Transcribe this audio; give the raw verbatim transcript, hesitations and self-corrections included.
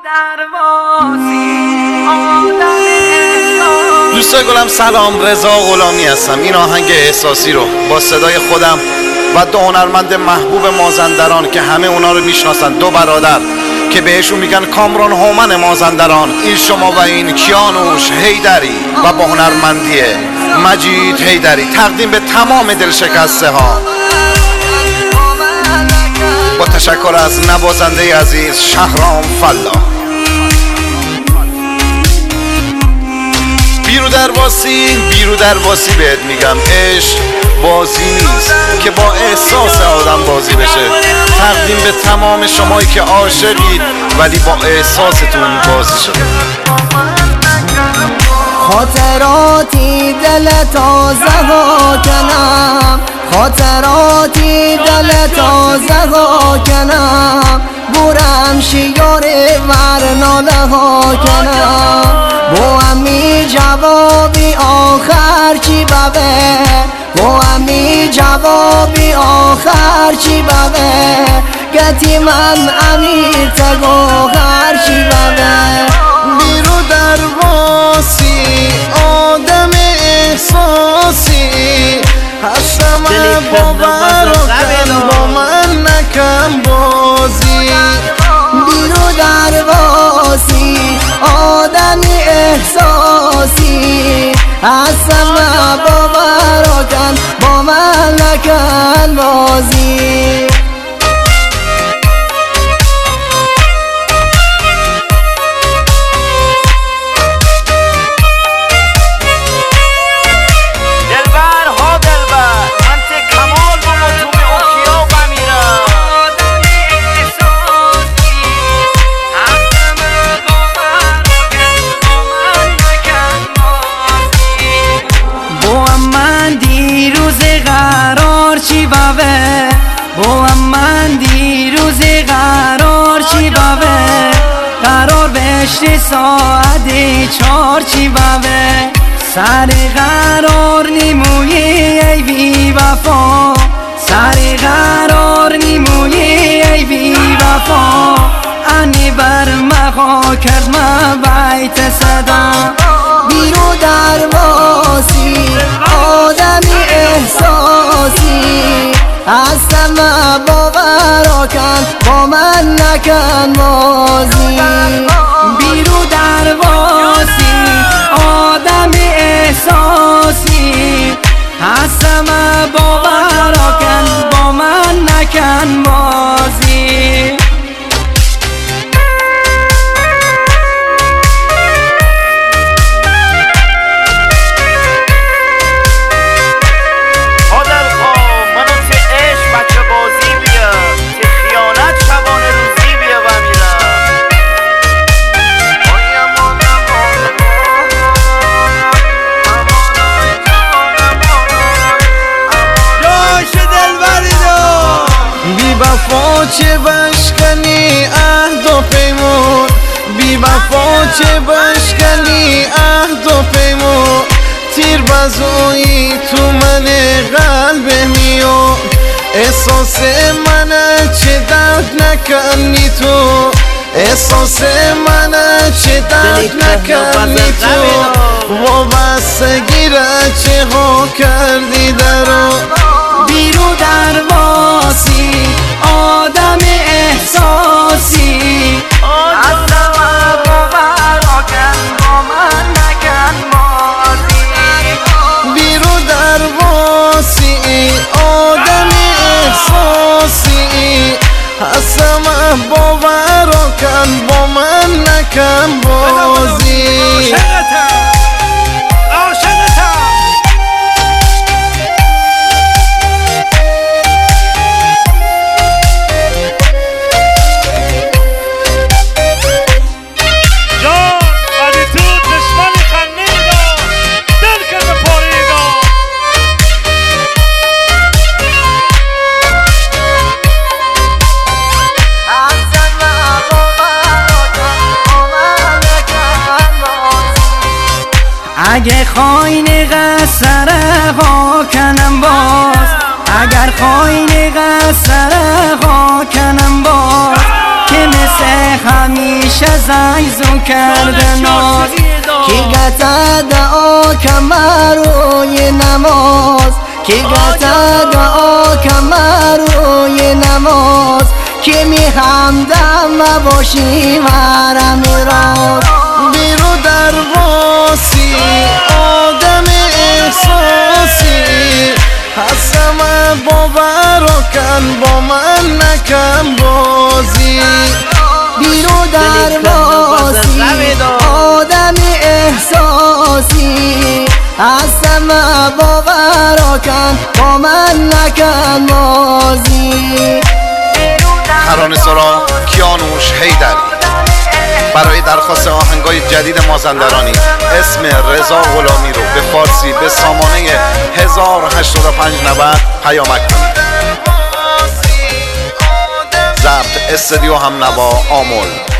دوستای گلم سلام، رضا غلامی هستم. این آهنگ احساسی رو با صدای خودم و دو هنرمند محبوب مازندران که همه اونا رو میشناسن، دو برادر که بهشون میگن کامران هومن مازندران، این شما و این کیانوش حیدری و با هنرمندی مجید حیدری، تقدیم به تمام دلشکسته ها با تشکر از نوازنده عزیز شهرام فلاح. بیرو درواسی بیرو درواسی بهت میگم، عشق بازی نیست که با احساس آدم بازی بشه. تقدیم به تمام شمایی که عاشقید ولی با احساستون بازی شده. خاطراتی دل تازه ها کنم، خاطراتی دل تازه ها کنم، بورم شیار ورناله ها کنم. بو امی جوابی آخر چی ببه، بو امی جوابی آخر چی ببه، گتی من امیر تگو خر چی ببه. بیرو درواسی آدم احساسی، هستم باور و کن با من نکن بازی. بیرو درواسی آدمی احساسی، هستم باور و کن با من نکن بازی. بو من دیروز قرار چی بابه، قرار بشت ساعت چار چی بابه، سر قرار نیموی ای بی وفا، سر قرار نیموی ای بی وفا، انی بر مخا کرد ما بیت صدا. بیرو درواسی آدمی احساسی، هستم باور کن با من نکن بازی. بیرو درواسی آدمی احساسی، هستم باور کن با من نکن بازی. وفا چه بشکنی عهد و پیمون، بی وفا چه بشکنی عهد و پیمون، تیر بزویی تو من قلب میو، احساس من چه درد نکنی تو، احساس من چه درد نکنی تو، وابستگی را چه ها کردی درو. بیرو درواسی آدم احساسی، هستم باور کن با من نکن بازی. بیرو درواسی آدم احساسی، هستم باور کن با من نکن بازی. اگه خاین قصره ها کنم باز، اگر خاین قصره ها کنم باز، که مثل همیشه همیشه زیزو کرده ناز کی گتد آکمروی نماز کی گتد آکمروی نماز که می همدم باشی مرم راز بیرو درواسی آدم احساسی هستم باور کن با من نکن بازی بیرو درواسی آدم احساسی هستم باور کن با من نکن بازی ترانه سرا کیانوش حیدری برای درخواست آهنگای جدید مازندرانی اسم رضا غلامی رو به فارسی به سامانه هزار و هشتاد و پنج نود پیامک کنید. ضبط استودیو همنوا آمل.